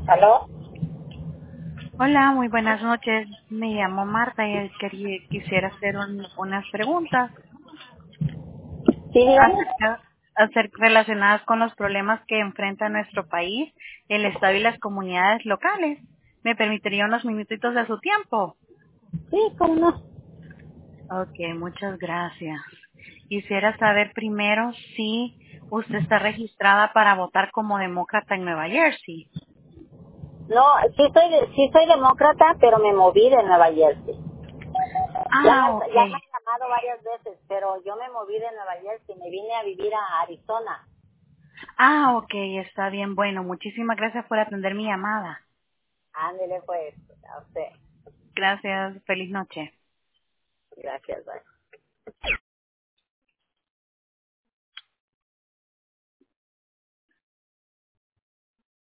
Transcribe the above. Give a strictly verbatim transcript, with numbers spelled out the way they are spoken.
¿Aló? Hola, muy buenas noches. Me llamo Marta y quería, quisiera hacer un- unas preguntas Sí, dígame. acerca, acer- relacionadas con los problemas que enfrenta nuestro país, el Estado y las comunidades locales. ¿Me permitiría unos minutitos de su tiempo? Sí, ¿cómo no? Ok, muchas gracias. Quisiera saber primero si usted está registrada para votar como demócrata en Nueva Jersey. No, sí soy, de- sí soy demócrata, pero me moví de Nueva Jersey. Ya me, Ah, han- ok. ya me han llamado varias veces, pero yo me moví de Nueva Jersey, me vine a vivir a Arizona. Ah, ok, está bien. Bueno, muchísimas gracias por atender mi llamada. Ándele pues, a usted. Gracias. Feliz noche. Gracias, bye.